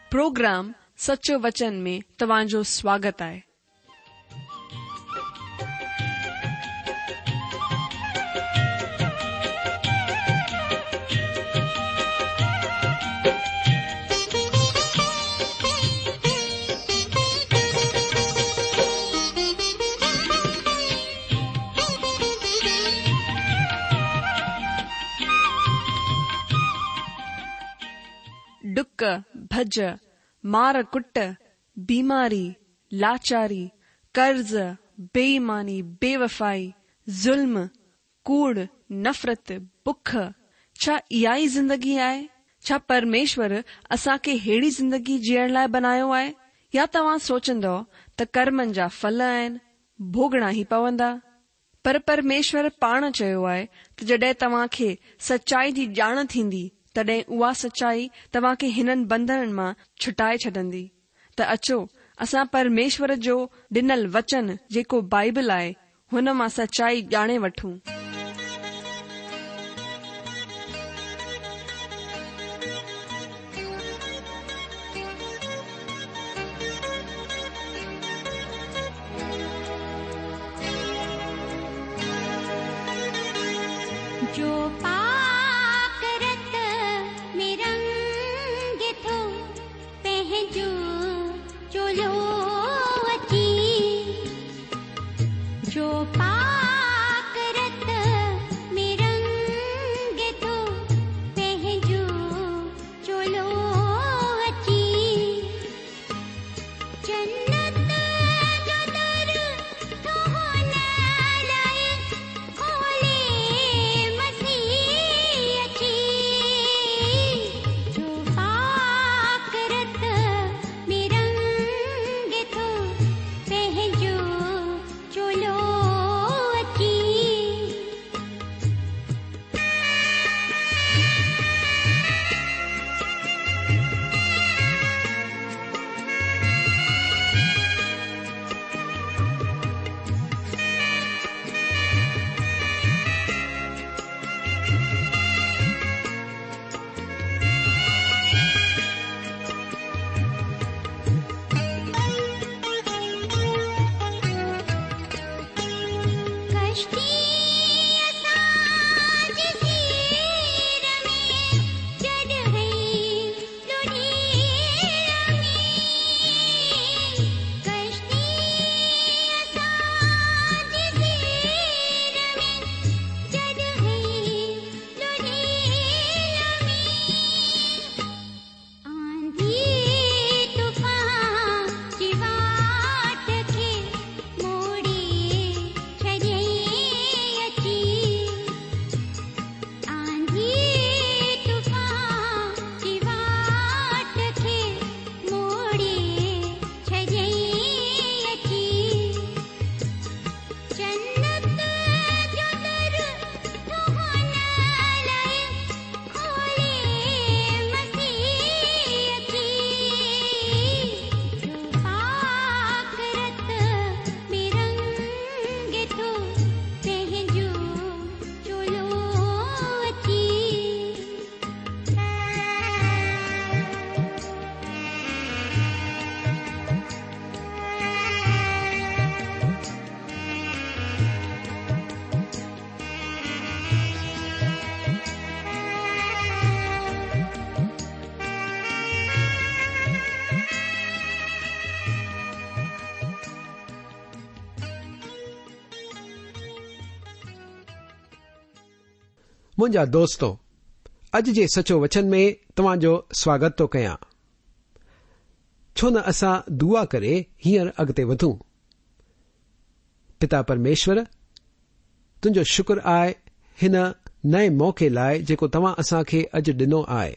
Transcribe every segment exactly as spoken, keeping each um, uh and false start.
Programme सचो वचन में तव्हांजो स्वागत आहे। डुक भज, मार कुट, बीमारी, लाचारी, कर्ज, बेईमानी, बेवफाई, जुल्म, कूड़, नफ़रत, बुख, छा इहा ई ज़िंदगी आहे? छा परमेश्वर असांखे हेड़ी ज़िंदगी जीअण लाइ बनायो आहे? या तव्हां सोचंदो त कर्मनि जा फल आहिनि, भोगणा ई पवंदा? पर परमेश्वर पाण चयो आहे त जॾहिं तव्हांखे सचाई जी ॼाण थींदी तॾहिं उहा सचाई तव्हांखे हिननि बंधननि मां छुटाए छॾंदी। त अचो असां परमेश्वर जो ॾिनल वचन जेको बाइबल आहे हुन मां सचाई ॼाणे वठूं। जो पाक रत में रंग थो पंहिंजो चोलो अची, जो पाक रत में रंग थो पंहिंजो चोलो अची, जन्नत जो दर थो हुन लाइ खोले मुंहिंजा दोस्तो, अॼु जे सचो वचन में तव्हांजो स्वागत थो कयां। छो न असां दुआ करे हींअर अॻिते वधूं। पिता परमेश्वर, तुंहिंजो शुक्र आहे हिन नए मौक़े लाइ जेको तव्हां असांखे अॼु ॾिनो आहे।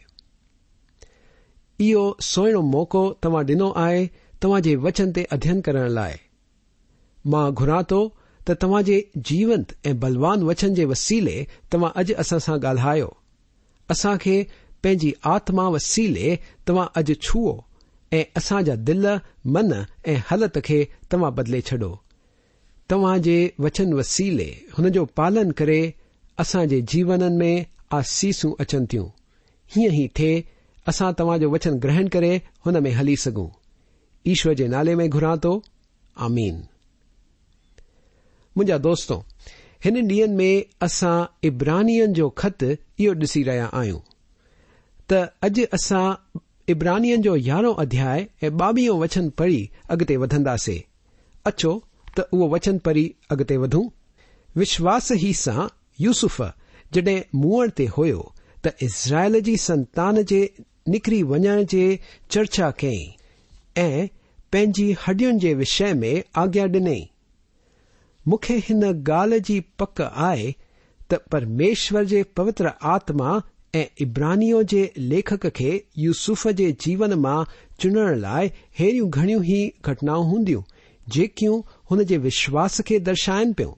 इहो सुहिणो मौक़ो तव्हां ॾिनो आहे तव्हांजे वचन ते अध्ययन करण लाइ। मां घुरां थो त तव्हांजे जीवंत ऐं बलवान वचन जे वसीले तव्हां अॼु असां सां ॻाल्हायो। असांखे पंहिंजी आत्मा वसीले तव्हां अॼु छुओ ऐं असांजा दिल, मन ऐं हालत खे तव्हां बदिले छॾो। तव्हांजे वचन वसीले हुन जो पालन करे असांजे जीवननि में आसीसूं अचनि थियूं। हीअं ई थिए असां तव्हांजो वचन ग्रहण करे हुन में हली सघूं। ईश्वर जे नाले में घुरां थो, आमीन। मुंहिंजा दोस्तो, हिन ॾींहनि में असां इब्रानियन जो ख़त इहो ॾिसी रहिया आहियूं त अॼु असां इब्रानियन जो यारहों अध्याय ऐं ॿावीहों वचन पढ़ी अॻिते वधंदासीं। अचो त उहो वचन पढ़ी अॻिते वधूं। विश्वास ई सां यूसुफ जॾहिं मुअण ते हुयो त इज़राइल जी संतान जे निकिरी वञण जे चर्चा कयईं ऐं पंहिंजी हॾियुनि जे विषय में आज्ञा ॾिनई। मूंखे हिन ॻाल्हि जी पक आहे त परमेश्वर जे पवित्र आत्मा ऐं इब्रानियो जे लेखक खे यूसुफ जे जीवन मां चुनण लाइ अहिड़ियूं घणियूं ई घटनाऊं हूंदियूं जेकियूं हुन जे विश्वास खे दर्शाइनि पियूं।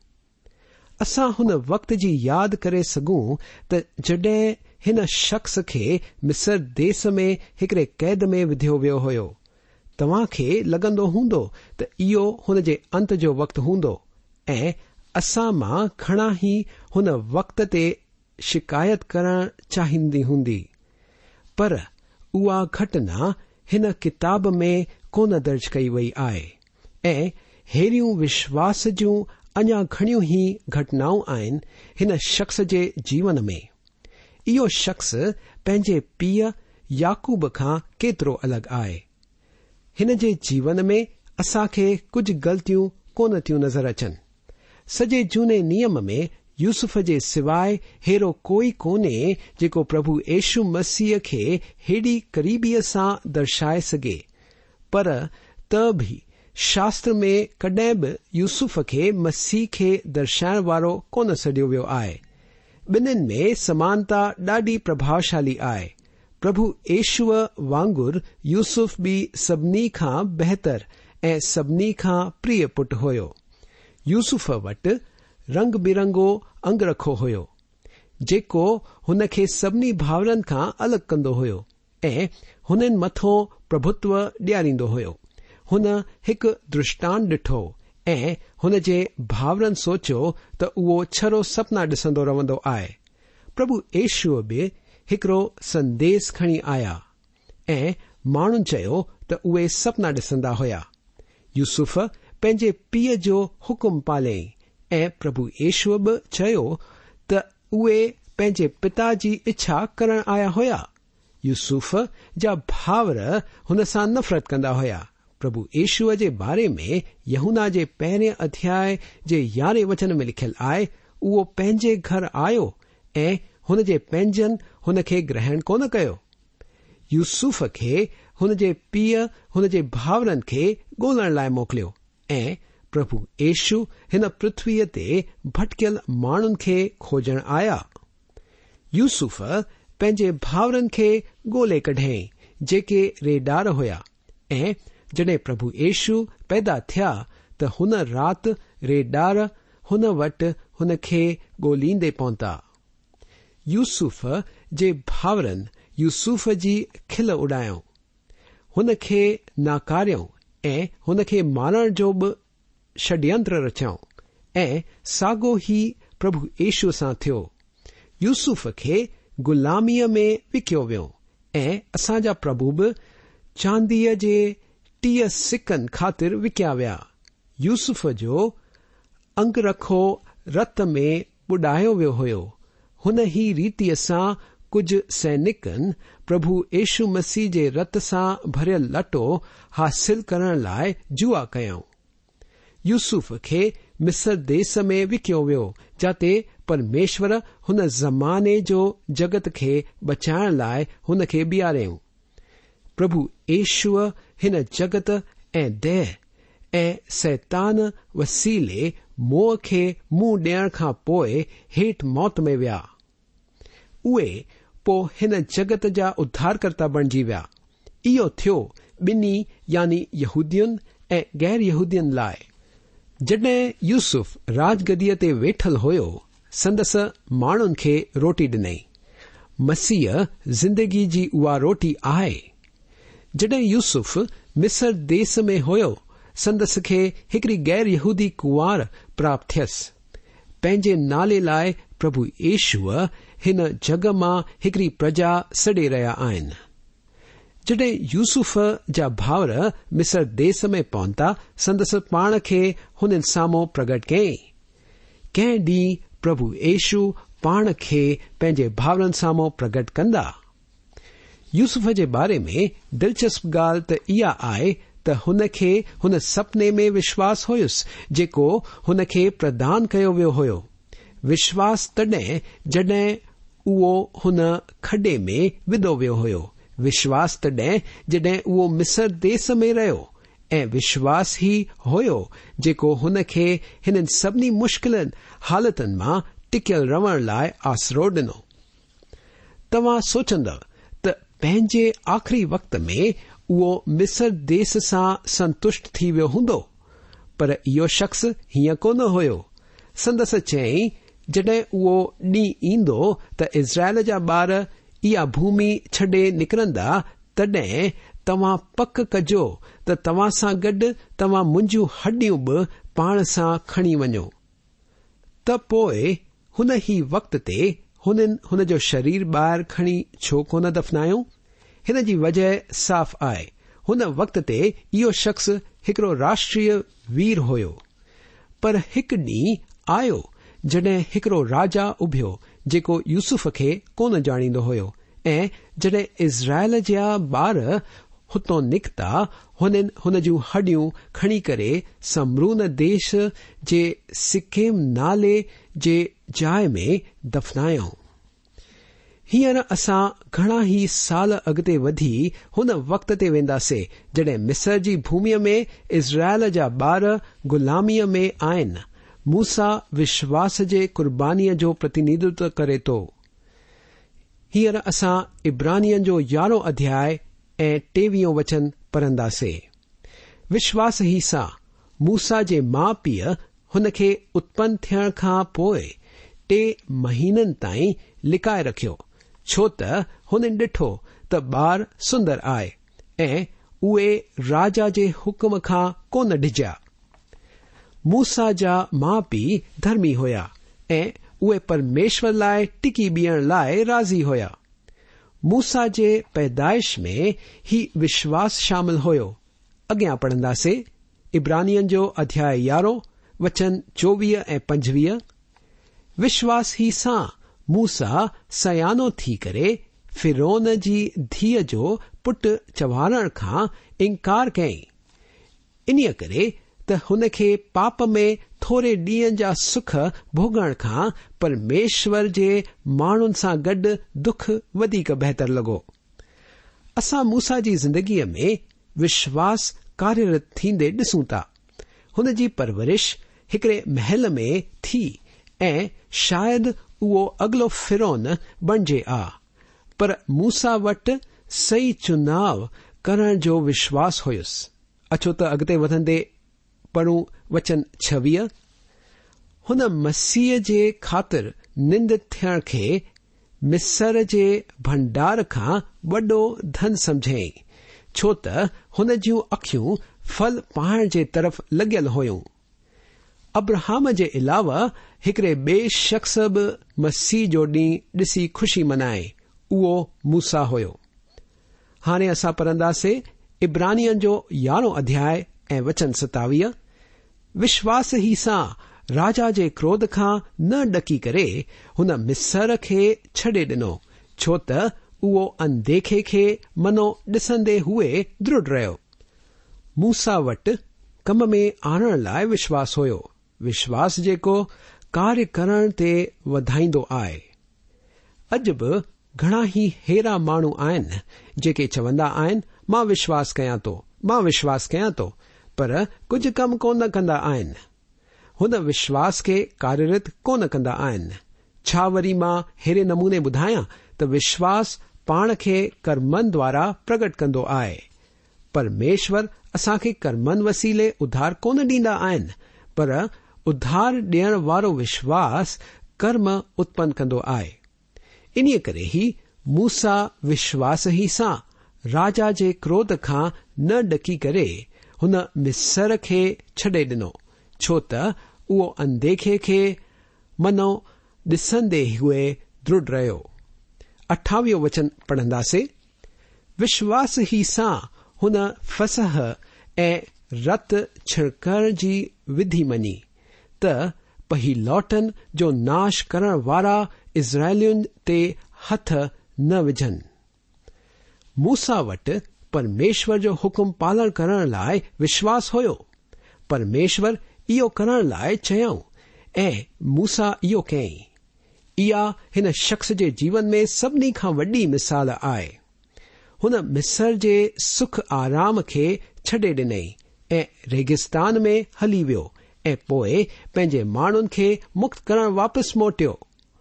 असां हुन वक़्त जी यादि करे सघूं त जॾहिं हिन शख़्स खे मिस्र देश में हिकड़े कैद में विधियो वियो हुयो। तव्हां खे लॻंदो हूंदो त इहो हुन जे अंत जो वक़्तु हूंदो ऐं असां मां घणा ई हुन वक़्त ते शिकायत करण चाहींदी हूंदी, पर उहा घटना हिन किताब में कोन दर्ज कई वई आहे ऐं अहिड़ियूं विश्वास जूं अञा घणियूं ई घटनाऊं आहिनि हिन शख़्स जे जीवन में। इहो शख़्स पंहिंजे पीउ याकूब खां केतिरो अलॻि आहे। हिन जे जीवन में असां खे कुझु ग़लतियूं कोन थियूं नज़र अचनि। सॼे जूने नियम में यूसुफ जे सवाइ अहिड़ो कोई कोन्हे जेको प्रभु यीशु मसीह खे हेॾी क़रीबीअ सां दर्शाए सघे, पर त बि शास्त्र में कॾहिं बि यूसुफ खे मसीह खे दर्शाइण वारो कोन सॾियो वियो आहे। ॿिन्हिनि में समानता ॾाढी प्रभावशाली आहे। प्रभु यीशुअ वांगुरु यूसुफ बि सभिनी खां बहितर ऐं सभिनी खां प्रिय पुटु हुयो। यूसुफ वटि रंग बिरंगो अंगरखो हुयो जेको हुन खे सभिनी भाउरनि खां अलॻि कंदो हुयो ऐं हुननि मथां प्रभुत्व ॾियारींदो हुयो। हुन हिकु दृष्टांत ॾिठो ऐं हुन जे भाउरनि सोचियो त उहो छरो सपना ॾिसंदो रहंदो आहे। प्रभु यीशुअ बि हिकिड़ो संदेश खणी आया ऐं माण्हुनि चयो त उहे सपना ॾिसंदा हुया। यूसुफ पंहिंजे पीउ जो हुकुम पालियईं ऐं प्रभु यीशुअ बि चयो त उहे पंहिंजे पिता जी इच्छा करण आया हुया। यूसुफ जा भाउर हुन सां नफ़रत कंदा हुया। प्रभु यीशुअ जे बारे में यूहन्ना जे पहिरें अध्याय जे यारहें वचन में लिखियलु आहे, उहो पंहिंजे घर आयो ऐं हुन जे पंहिंजनि हुन खे ग्रहण कोन कयो। यूसुफ खे हुन जे पीउ हुन जे भाउरनि खे ॻोल्हण लाइ मोकिलियो ऐं प्रभु यीशु हिन पृथ्वीअ ते भटकियल माण्हुनि खे खोजण आया। यूसुफ पंहिंजे भाउरनि खे ॻोल्हे कढियईं जेके रेडार हुया ऐं जॾहिं प्रभु यीशु पैदा थिया त हुन राति रेडार हुन वटि हुन खे ॻोल्हींदे पहुता। यूसुफ जे भाउरनि यूसुफ जी खिल उॾायऊं, हुन खे नाकारियऊं ऐं हुन खे मारण जो बि षड्यंत्र रचियऊं ऐं साॻियो ई प्रभु यीशु सां थियो। यूसुफ खे ग़ुलामीअ में विकियो वियो ऐं असांजा प्रभु बि चांदीअ जे टीह सिकनि ख़ातिर विकिया विया। यूसुफ जो अंगरखो रत में ॿुॾायो वियो हुयो। हुन ई रीतिअ सां कुझु सैनिकनि प्रभु यीशु मसीह जे रत सां भरियल लटो हासिल करण लाइ जुआ कयऊं। यूसुफ खे मिस्र देश में विकियो वियो जिते परमेश्वर हुन ज़माने जो जगत खे बचाइण लाइ हुन खे बीहारियऊं। प्रभु यीशुअ हिन जगत ऐं देह ऐं शैतान वसीले मोह खे मुंहुं ॾियण खां पोइ हेठि मौत में विया। उहे पोइ हिन जगत जा उद्धारकर्ता बणिजी विया। इहो थियो ॿिन्ही यानी यहूदियुनि ऐं गैर यहूदियुनि लाइ। जॾहिं यूसुफ राजगदीअ ते वेठल हुयो, संदसि माण्हुनि खे रोटी ॾिनई। मसीह ज़िंदगी जी उहा रोटी आहे। जॾहिं यूसुफ मिस्र देश में हुयो, संदसि खे हिकड़ी गैर यहूदी कुंवार प्राप्त थियसि। पंहिंजे नाले लाइ प्रभु यीशुअ हिन जग मां हिकड़ी प्रजा सॾे रहिया आहिनि। जॾहिं यूसुफ जा भाउर मिस्र देस में पहुता संदसि पाण खे हुननि साम्हूं प्रगट कयईं। कंहिं ॾींहुं प्रभु येशू पाण खे पंहिंजे भाउरनि साम्हूं प्रगट कंदा। यूसुफ जे बारे में दिलचस्प ॻाल्हि त इहा आहे त हुन खे हुन सपने में विश्वास हुयुसि जेको हुन खे प्रदान कयो वियो हुयो। विश्वास तॾहिं जॾहिं उहो हुन खॾे में विधो वियो हुयो। विश्वास तॾहिं जॾहिं उहो मिस्र देस में रहियो ऐं विश्वास ई हुयो जेको हुन खे हिननि सभिनी मुश्किल हालतुनि मां टिकियल रहण लाइ आसरो ॾिनो। तव्हां सोचंदव त पंहिंजे आख़िरी वक़्त में उहो मिस्र देस सां संतुष्ट थी वियो हूंदो, पर इहो शख़्स हीअं कोन हुयो। संदसि चयईं, जॾहिं उहो ॾींहुं ईंदो त इज़राइल जा ॿार इहा भूमि छॾे निकिरंदा, तॾहिं तव्हां पक कजो त तव्हां सां गॾु तव्हां मुंहिंजूं हॾियूं बि पाण सां खणी वञो। त पोइ हुन ई वक़्त ते हुननि हुन जो शरीर ॿाहिरि खणी छो कोन दफ़नायो? हिन जी वजह साफ़ आहे। हुन वक़्त ते इहो शख़्स हिकिड़ो राष्ट्रीय वीर हुयो। पर हिकु ॾींहुं आयो जॾहिं हिकिड़ो राजा उभियो जेको यूसुफ खे कोन ॼाणींदो हुयो, ऐं जॾहिं इज़राइल जा ॿार हुतां निकिता हुननि हुन जूं हॾियूं खणी करे समरून देश जे सिक्केम नाले जे जाइ में दफ़नायो। हींअर असां घणा ई साल अॻिते वधी हुन वक़्त ते वेंदासीं जॾहिं मिस्र जी भूमीअ में इज़राइल जा ॿार ग़ुलामीअ में आहिनि। मूसा विश्वास जे कुर्बानीअ जो प्रतिनिधित्व करे थो। हींअर असां इब्रानियन जो यारहों अध्याय ऐं टेवीहों वचन पढ़ंदासीं। विश्वास ई सां मूसा जे माउ पीउ हुन खे उत्पन्न थियण खां पोइ टे महीननि ताईं लिकाए रखियो, छो त हुन ॾिठो त ॿार सुंदर आहे ऐं उहे राजा जे हुकुम खां कोन डिॼा। मूसा जा माउ पीउ धर्मी हुया ऐं उहे परमेश्वर लाइ टिकी बीहण लाइ राज़ी हुया। मूसा जे पैदाइश में ही विश्वास शामिल हुयो। अॻियां पढ़ंदासीं इब्रानियन जो अध्याय यारहों वचन चोवीह ऐं पंजवीह। विश्वास ही सां मूसा सयानो थी करे फिरौन जी धीअ जो पुटु चवारण खां इनकार कयईं, इन्हीअ करे त हुन खे पाप में थोरे ॾींहनि जा सुख भोगण खां परमेश्वर जे माण्हुनि सां गॾु दुख वधीक बहितर लॻो। असां मूसा जी ज़िंदगीअ में विश्वास कार्यरत थींदे ॾिसूं था। हुन जी परवरिश हिकिड़े महल में थी ऐं शायदि उहो अॻिलो फिरौन बणिजे आ, पर मूसा वटि सही चुनाव करण जो विश्वास हुयुसि। अचो त अॻिते वधंदे पढ़ूं वचन छवीह। हुन मसीह जे ख़ातिर निंद थियण खे मिस्र जे भंडार खां वॾो धन समझई, छो त हुन जूं अखियूं फल पाइण जे तरफ़ लॻियल हुयूं। अब्राहम जे अलावा हिकिड़े ॿिए शख़्स बि मसीह जो ॾींहुं ॾिसी ख़ुशी मनाए, उहो मूसा हुयो। हाणे असां पढ़ंदासीं इब्रानियन जो यारहों अध्याय ऐं वचन सतावीह। विश्वास ही सां राजा जे क्रोध खां न ॾकी करे हुन मिस्र खे छॾे ॾिनो, छो त उहो अनदेखे खे मनो ॾिसंदे हुए दृढ़ रहियो। मूसा वटि कम में आणण लाइ विश्वास हुयो, विश्वास जेको कार्य करण ते वधाईंदो आहे। अॼु बि घणा ई हेरा माण्हू आहिनि जेके चवंदा आहिनि मां विश्वास कयां थो मां विश्वास कयां थो पर कुझु कम कोन कंदा आहिनि। हुन विश्वास खे कार्यरत कोन कंदा आहिनि। छा वरी मां हेरे नमूने ॿुधायां त विश्वास पाण खे कर्मनि द्वारा प्रगट कंदो आहे। परमेश्वर असांखे कर्मनि वसीले उद्धार कोन ॾींदा आहिनि, पर उद्धार ॾियण वारो विश्वास कर्म उत्पन्न कंदो आहे। इन्हीअ करे ई मूसा विश्वास ई सां राजा जे क्रोध खां न ॾकी करे हुन मिस्र खे छॾे ॾिनो, छो त उहो अनदेखे खे मनो ॾिसंदे हुए दृढ़ रहियो। अठावीहो वचन पढ़ंदासीं। विश्वास ई सां हुन फसह ऐं रत छिड़कण जी विधि मञी त पहिलौटनि जो नाश करण वारा इज़राइलियुनि ते हथ न विझनि। मूसा वटि परमेश्वर जो हुकुम पालन करण लाइ विश्वास हुयो। परमेश्वर इहो करण लाइ चयऊं ऐं मूसा इहो कयईं। इहा हिन शख़्स जे जीवन में सभिनी खां वॾी मिसाल आहे। हुन मिस्र जे सुख आराम खे छॾे ॾिनई ऐं रेगिस्तान में हली वियो ऐं पोइ पंहिंजे माण्हुनि खे मुक्त करण वापसि मोटियो।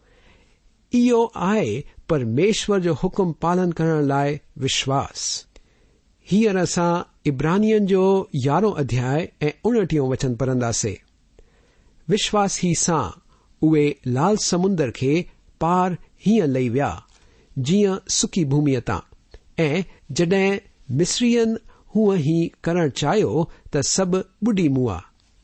इहो आहे परमेश्वर जो हुकुम पालन करण लाइ विश्वास। हींअर असां इब्रानियन जो यारहों अध्याय ऐं उणटीहों वचन पढ़ंदासीं। विश्वास ही सां उहे लाल समुंदर खे पार हीअं लही विया जीअं सुकी भूमीअ तां, ऐं जॾहिं मिस्रियन हूअं ई करण चाहियो त सभु ॿुडी मुआ।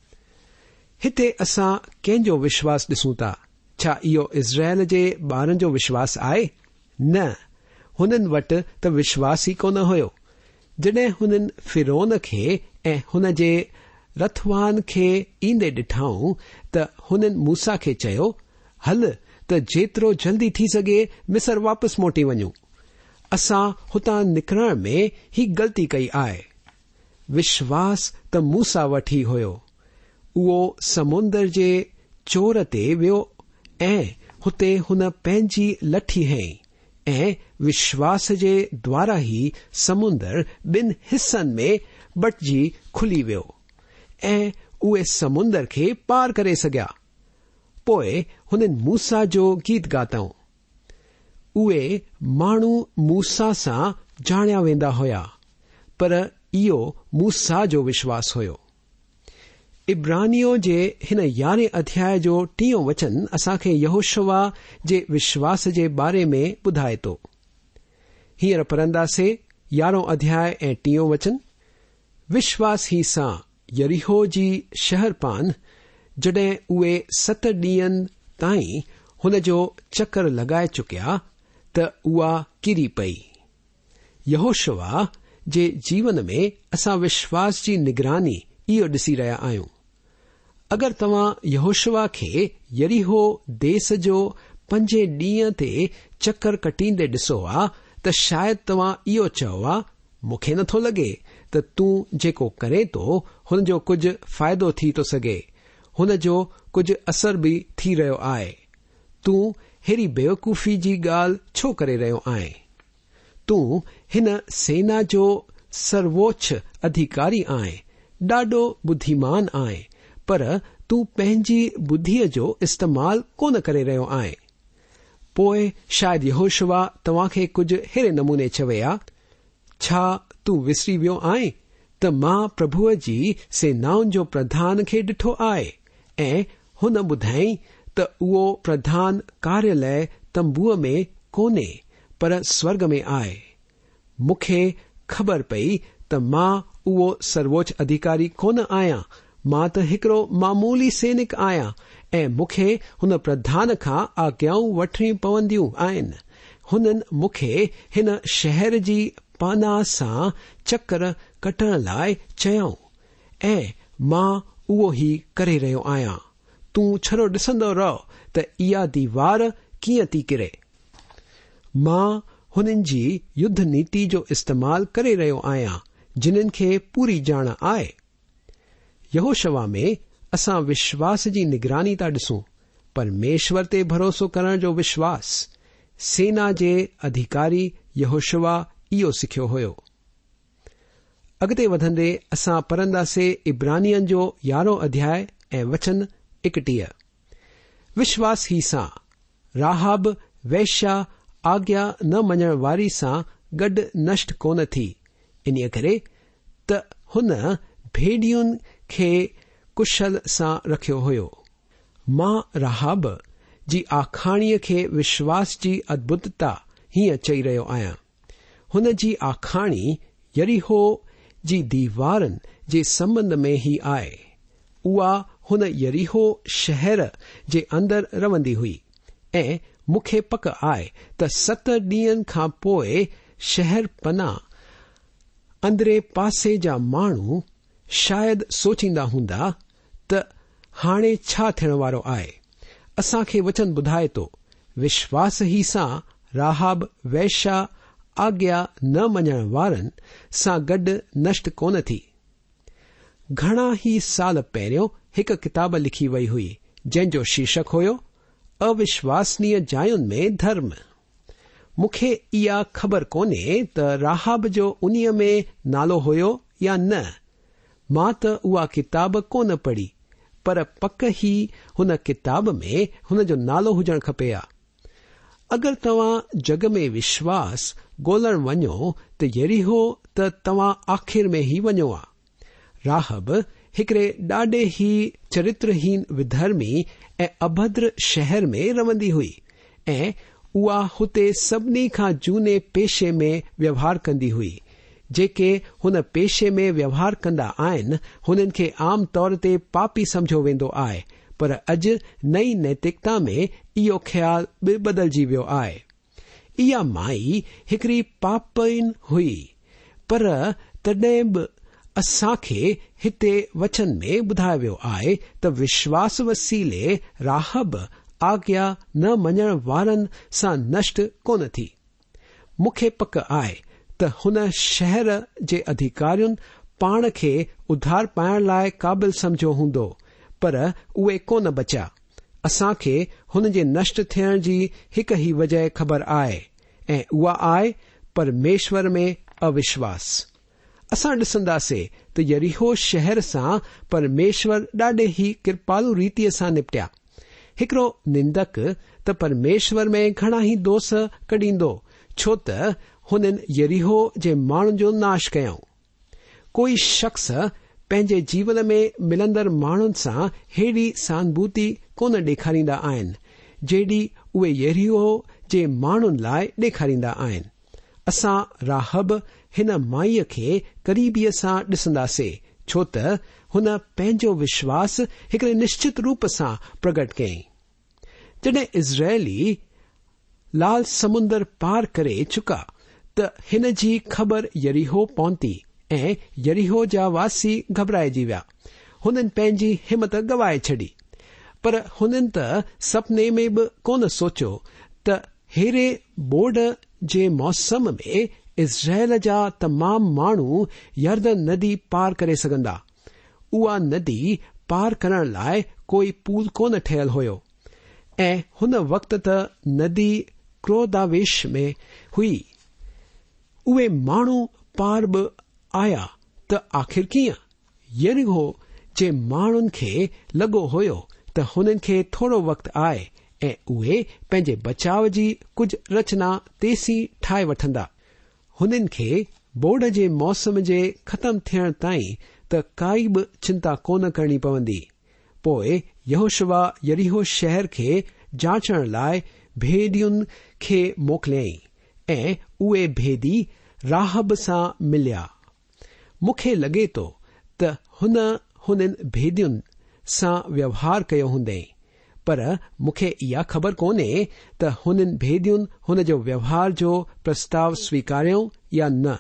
हिते असां कंहिंजो विश्वास ॾिसूं था? छा इहो इज़राइल जे ॿारनि जो विश्वास आहे? न, हुननि वटि त विश्वास ई कोन हुयो। जॾहिं हुननि फिरौन खे ऐं हुन जे रथवान खे ईंदे ॾिठाऊं त हुननि मूसा खे चयो, हल त जेतिरो जल्दी थी सघे मिस्र वापसि मोटी वञूं। असां हुतां निकिरण में ही ग़लती कई आहे। विश्वास त मूसा वटि ई हुयो। उहो समुंदर जे चोर ते वियो ऐं हुते हुन पंहिंजी लठी हंई ऐं विश्वास जे द्वारा ई समुंदर ॿिनि हिस्सनि में बटिजी खुली वियो ऐं उहे समुंदर खे पार करे सघिया। पोइ हुननि मूसा जो गीत ॻातऊं। उहे माण्हू मूसा सां ॼाणिया वेंदा हुया, पर इहो मूसा जो विश्वास हुयो। इब्रानियो जे हिन यारहें अध्याय जो टीहों वचन असांखे यहोशुआ जे विश्वास जे बारे में ॿुधाए थो। हींअर पढ़ंदासीं यारहों अध्याय ऐं टीहों वचन। विश्वास ही सां यरीहो जी शहरपान, जॾहिं उहे सत ॾींहंनि ताईं हुन जो चकर लॻाए चुकिया त उहा किरी पई। यहोशुआ जे जीवन में असां विश्वास जी निगरानी इहो ॾिसी रहिया आहियूं। अगरि तव्हां यहोशुआ खे यरीहो देस जो पंजे ॾींहं ते चकर कटींदे ॾिसो आ त शायदि तव्हां इहो चओ आ, मूंखे नथो लॻे त तूं जेको करे थो हुन जो कुझु फ़ाइदो थी थो सघे, हुन जो कुझु असर बि थी रहियो आहे। तूं हेड़ी बेवकूफ़ी जी ॻाल्हि छो करे रहियो आहीं? तूं हिन सेना जो सर्वोच्च अधिकारी आहीं, ॾाढो बुद्धिमान आहीं, पर तूं पंहिंजी बुद्धीअ जो इस्तेमालु कोन करे रहियो आहीं। पोइ शायदि यहोशुआ तव्हां खे कुझु अहिड़े नमूने चवे आ, छा तूं विसरी वियो आहीं त मां प्रभुअ जी सेनाउनि जो प्रधान खे ॾिठो आहे ऐं हुन ॿुधाई त उहो प्रधान कार्यालय तंबूअ में कोन्हे पर स्वर्ग में आहे। मूंखे ख़बर पई त मां उहो सर्वोच्च अधिकारी कोन आहियां, मां त हिकिड़ो मामूली सैनिक आहियां ऐं मूंखे हुन प्रधान खां आज्ञाऊं वठणी पवंदियूं आहिनि। हुननि मूंखे हिन शहर जी पानाह सां चकर कटण लाइ चयऊं ऐं मां उहो ई करे रहियो आहियां। तूं छड़ो ॾिसंदो रहो त इहा दीवार कीअं थी किरे। मां हुननि जी युद्ध नीति जो इस्तेमालु करे रहियो आहियां, जिन्हनि खे पूरी ॼाण आहे। यहोशुआ में असां विश्वास जी निगरानी था ॾिसूं, परमेश्वर ते भरोसो करण जो विश्वास। सेना जे अधिकारी यहोशुआ इहो सिखियो हुयो। अॻिते वधंदे असां पढ़ंदासीं इब्रानियन जो यारहों अध्याय ऐं वचन एकटीह। विश्वास ही सां राहाब वैश्या आज्ञा न मञण वारी सां गॾु नष्ट कोन थी, इन्हीअ करे त हुन भेड़ियुनि खे कुशल सां रखियो हुयो। मां राहाब जी आखाणीअ खे विश्वास जी अद्भुतता हीअं चई रहियो आहियां। हुन जी आखाणी यरीहो जी दीवारनि जे संबंध में ई आहे। उहा हुन यरीहो शहर जे अंदरि रहंदी हुई ऐं मूंखे पक आहे त सत ॾींहंनि खां पोइ शहर पनाह अंदरे पासे जा माण्हू शायदि सोचींदा हूंदा त हाणे छा थियण वारो आहे। असांखे वचन ॿुधाए थो, विश्वास ई सां राहाब वैश्या आज्ञा न मञण वारनि सां गॾु नष्ट कोन थी। घणा ई साल पहिरियों हिकु किताब लिखी वई हुई जंहिंजो शीर्षक हुयो अविश्वसनीय जायुनि में धर्म। मूंखे इहा ख़बर कोन्हे त राहाब जो उन्हीअ में नालो हुयो या न। मां त उहा किताब कोन पढ़ी, पर पक ई हुन किताब में हुन जो नालो हुजणु खपे हा। अगरि तव्हां जग में विश्वास ॻोल्हण वञो त यरीहो त तव्हां आख़िर में ई वञो हा। राहब हिकड़े ॾाढे ई चरित्रहीन विधर्मी ऐं अभद्र शहर में रहंदी हुई ऐं उहा हुते सभिनी खां जूने पेशे में व्यवहार कंदी हुई। जेके हुन पेशे में व्यवहार कंदा आहिनि हुननि खे आम तौर ते पापी समझो वेंदो आहे, पर अॼु नई नैतिकता में इहो ख़्याल बि बदिलजी वियो आहे। इहा माई हिकड़ी पापीन हुई, पर तॾहिं बि असांखे हिते वचन में ॿुधायो वियो आहे त विश्वास वसीले राहब आज्ञा न मञण वारनि सां नष्ट कोन थी। मूंखे पक आहे त हुन शहर जे अधिकारियुनि पाण खे उधार पाइण लाइ क़ाबिल समझो हूंदो, पर उहे कोन बचा। असांखे हुन जे नष्ट थियण जी हिकु ई वजह ख़बर आहे ऐं उहा आहे परमेश्वर में अविश्वास। असां ॾिसंदासीं त यरीहो शहर सां परमेश्वर ॾाढे ई कृपालू रीतिअ सां निपटिया। हिकड़ो निंदक त परमेश्वर में घणा ई दोष कढींदो, छो त हुननि यरीहो जे माण्हुनि जो नाश कयऊं। कोई शख्स पंहिंजे जीवन में मिलंदड़ माण्हुनि सां हेड़ी सहानुभूति कोन ॾेखारींदा आहिनि जेड़ी उहे यरीहो जे माण्हुनि लाइ ॾेखारींदा आहिनि। असां राहब हिन माईअ खे करीबीअ सां ॾिसंदासीं, छो त हुन पंहिंजो विश्वास हिकड़े निश्चित रूप सां प्रगट कयईं। जॾहिं इज़राइली लाल समुंदर पार करे चुका त हिन जी ख़बर यरीहो पहुती ऐं यरीहो जा वासी घबराइजी विया। हुननि पंहिंजी हिमत गवाए छॾी, पर हुननि त सपने में बि कोन सोचियो त हेरे बोड जे मौसम में इज़राइल जा तमाम माण्हू यर्दन नदी पार करे सघंदा। उहा नदी पार करण लाइ कोई पुल कोन ठहियल हुयो ऐं हुन वक़्त त नदी क्रोधावेश में हुई। उहे माण्हू पार बि आया त आख़िर कीअं? यरीहो जे माण्हुनि खे लॻो हुयो त हुननि खे थोरो वक़्तु आहे ऐं उहे पंहिंजे बचाव जी कुझु रचना तेसी ठाहे वठंदा। हुननि खे बोड जे मौसम जे ख़तम थियण ताईं त काई बि चिंता कोन करणी पवंदी। पोइ यहोशुआ यरीहो शहर खे जांचण लाइ भेदियुनि खे मोकिलियईं ऐं उहे भेदी राहब सां मिलिया। मूंखे लॻे थो त हुन हुननि भेदियुनि सां व्यवहार कयो हूंदई, पर मूंखे इहा ख़बर कोन्हे त हुननि भेदियुनि हुन जो व्यवहार जो प्रस्ताव स्वीकारियो या न।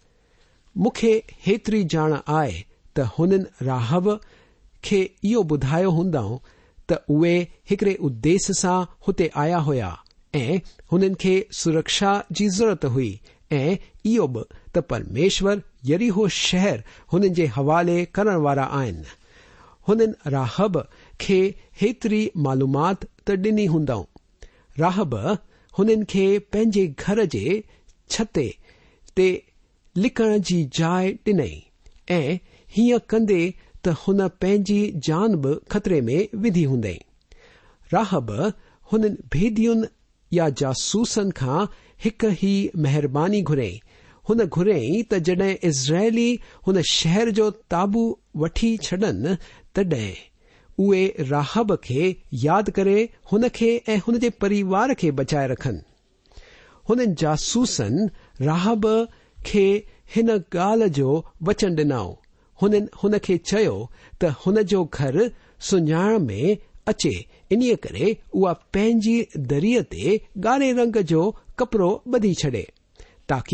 मूंखे हेतिरी ॼाण आहे त हुननि राहब खे इहो ॿुधायो हूंदऊं त उहे हिकड़े उद्देश्य सां हुते आया हुआ ऐं हुननि खे सुरक्षा जी ज़रूरत हुई ऐं इहो बि त परमेश्वर यरीहो शहर हुननि जे हवाले करण वारा आहिनि। हुननि राहब खे हेतिरी मालूमात त ॾिनी हूंदऊं। राहब हुननि खे पंहिंजे घर जे छते ते लिकण जी जाइ ॾिनई ऐं हीअं कंदे त हुन पंहिंजी जान बि ख़तरे में विधी हूंदई। राहब हुननि भेदियुनि या जासूसनि खां हिक ई महिरबानी घुरियईं। हुन घुरियईं त जॾहिं इज़राइली हुन शहर जो ताबू वठी छॾनि तॾहिं उहे राहब खे यादि करे हुन खे ऐं हुन जे परिवार खे बचाए रखनि। हुननि जासूसनि राहब खे हिन ॻाल्हि जो वचन ॾिनऊं। हुननि हुन खे चयो त हुन जो घर सुञाण में अचे, इन्हीअ करे उहा पंहिंजी दरीअ ते ॻाढ़े रंग जो कपिड़ो ॿधी छॾे, ताकि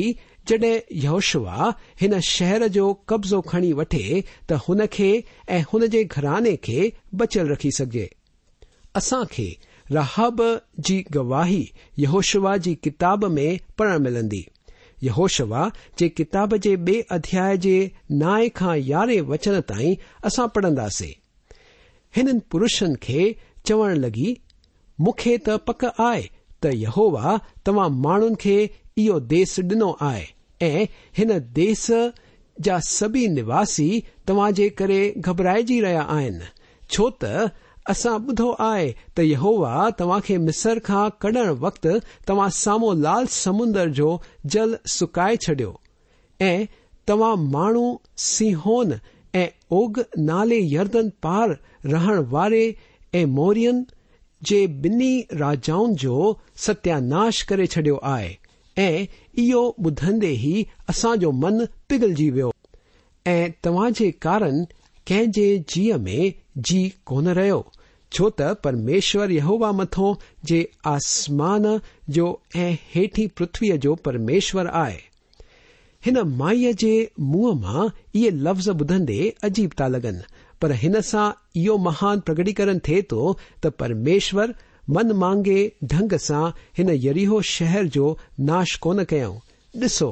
जॾहिं यहोशुआ हिन शहर जो कब्ज़ो खणी वठे त हुन खे ऐं हुन जे घराने खे बचियल रखी सघे। असां खे राहाब जी गवाही यहोशुआ जी किताब में पढ़ण मिलंदी। यहोशुआ जे किताब जे ॿिए अध्याय जे नाए खां यारहें वचन ताईं असां पढ़ंदासीं। हिननि पुरुषनि खे चवण लॻी, मूंखे त पक आहे त यहोवा तव्हां माण्हुनि खे इहो देस ॾिनो आहे ऐं हिन देस जा सभी निवासी तव्हां जे करे घबराइजी रहिया आहिनि, छो त असां ॿुधो आहे त यहोवा तव्हां खे मिस्र खां कढण वक़्तु तव्हां साम्हूं लाल समुंदर जो जल सुकाए छडि॒यो ऐं तव्हां माण्हू सिहोन ऐं ओग नाले यर्दन पार रहण वारे ऐं मोरियन जे ॿिन्ही राजाउनि जो सत्यानाश करे छडि॒यो आहे। ऐं इहो ॿुधंदे ई असांजो मन पिघलजी वियो ऐं तव्हां जे कारण कंहिं जे जीअ में जी कोन रहियो, छो त परमेश्वर यहोवा मथों जे आसमान जो ऐं हेठी पृथ्वीअ जो परमेश्वर आहे। हिन माईअ जे मुंहं मां इहे लफ़्ज़ ॿुधंदे अजीब था लॻनि, पर हिन सां इहो महान प्रगटीकरण थिए थो त परमेश्वर मन मांगे ढंग सां हिन यरीहो शहर जो नाश कोन कयऊं। ॾिसो,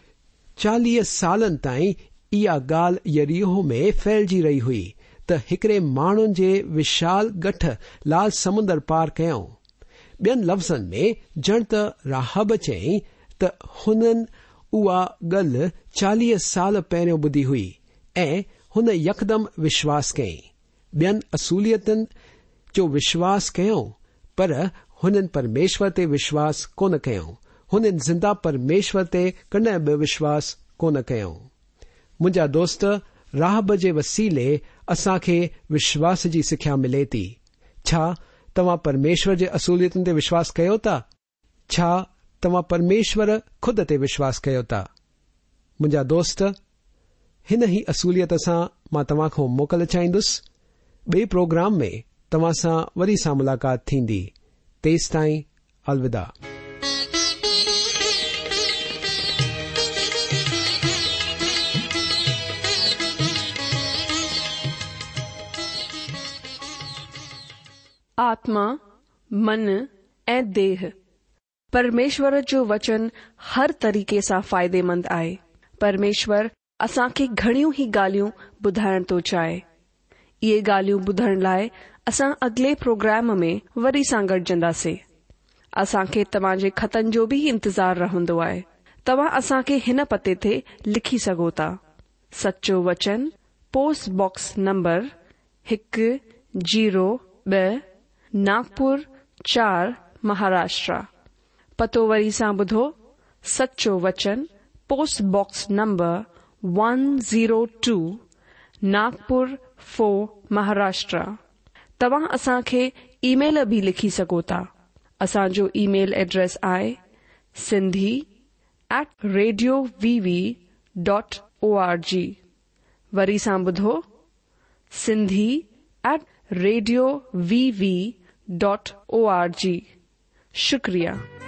चालीह सालनि ताईं इहा ॻाल्हि यरीहो में फैलिजी रही हुई त हिकड़े माण्हुनि जे विशाल गठ लाल समुंदर पार कयऊं। ॿियनि लफ़्ज़नि में ॼण त राहब चयईं त हुननि उहा ॻाल्हि चालीह साल पहिरियों ॿुधी हुई ऐं हुन यकदमि विश्वास कयईं। ॿियनि असूलियतनि जो विश्वास कयऊं, पर हुननि परमेश्वर ते विश्वास कोन कयऊं। हुननि ज़िंदा परमेश्वर ते कॾहिं बि विश्वास कोन कयऊं। मुंहिंजा दोस्त, राहब जे वसीले असां खे विश्वास जी सिख्या मिले थी। छा तव्हां परमेश्वर जे असूलियतनि ते विश्वास कयो था? छा तव्हां परमेश्वर खुद ते विश्वास कयो था? मुंहिंजा दोस्त, हिन ई असूलियत सां मां तव्हां खां मोकल चाहींदुसि। ॿिए प्रोग्राम में तव्हां सां वरी सां मुलाक़ात थींदी। तेसि ताईं अलविदा। आत्मा, मन ऐं देह। परमेश्वर जो वचन हर तरीक़े सां फ़ाइदेमंद आहे। परमेश्वर असां खे घणियूं ई ॻाल्हियूं ॿुधाइण थो चाहे। इहे ॻाल्हियूं ॿुधण लाइ असां अॻिले प्रोग्राम में वरी सां गॾिजंदासीं। असां खे तव्हां जे ख़तनि जो बि इंतज़ार रहंदो आहे। तव्हां असां खे हिन पते ते लिखी सघो था। सचो वचन, पोस्ट बॉक्स नंबर हिकु जीरो ॿ, नागपुर चार, महाराष्ट्र। पतो वरी सां ॿुधो। सचो वचन, post box number one zero two, Nagpur four, Maharashtra. तव्हां असां खे ईमेल बि लिखी सघो था। असांजो ईमेल एड्रेस आहे Sindhi at radio VV dot O R G. वरी सां ॿुधो, Sindhi at radio VV dot O R G. शुक्रिया।